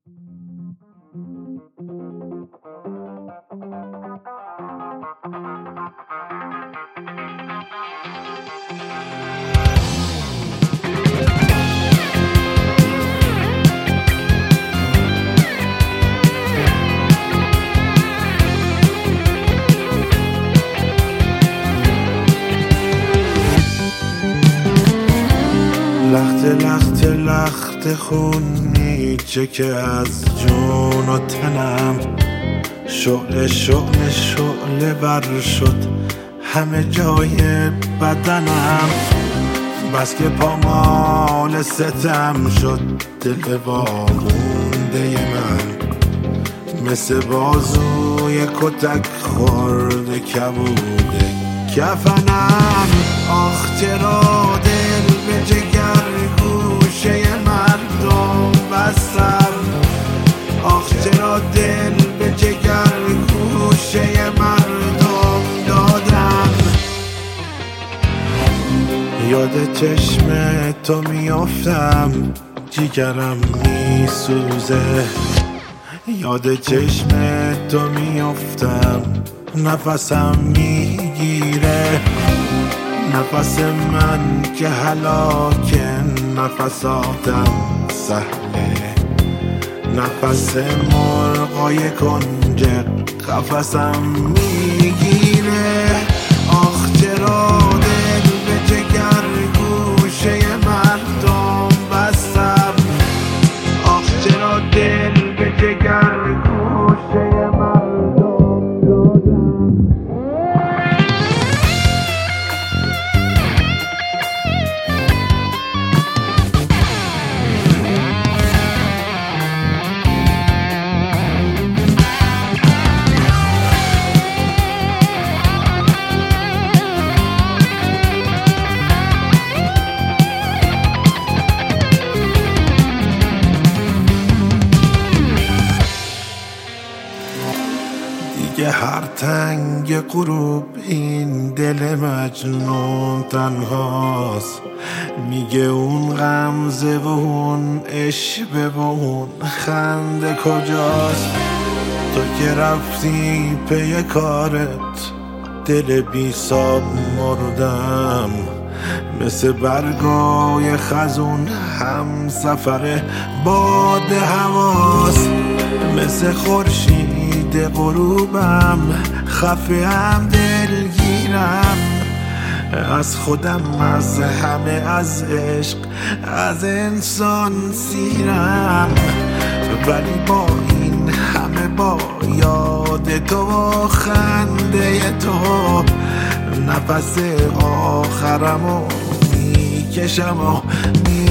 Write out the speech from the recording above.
لخت خونی چه که از جون و تنم شعله بر شد همه جای بدنم، بس که پامال ستم شد دل وامونده من، مثل بازوی کتک خورده کبوده کفنم. آخ چرا دل به جگر گوشه مردم بستم، آخ چرا دل به جگر گوشه مردم دادم. یاد چشم تو میافتم جیگرم میسوزه، یاد چشم تو میافتم نفسم میگیره، نفس من که هلاکه نفساتم سهله، نفس مرغای کنج قفسم میگیره. آخ چرا دل به جگر گوشه مردم بستم، آخ چرا دل به جگر گوشه مردم دادم. دیگه هر تنگ غروب این دل مجنون تنهاست، میگه اون غمزه و اون عشوه و اون خنده کجاست. تو که رفتی پی کارت دل بی ساب مردم، مثل برگای خزون هم سفر باد هواست، مثل خورشید غروبم خفه هم دلگیرم، از خودم از همه از عشق از انسان سیرم، ولی با این همه با یاد تو و خنده تو نفس آخرمو میکشم و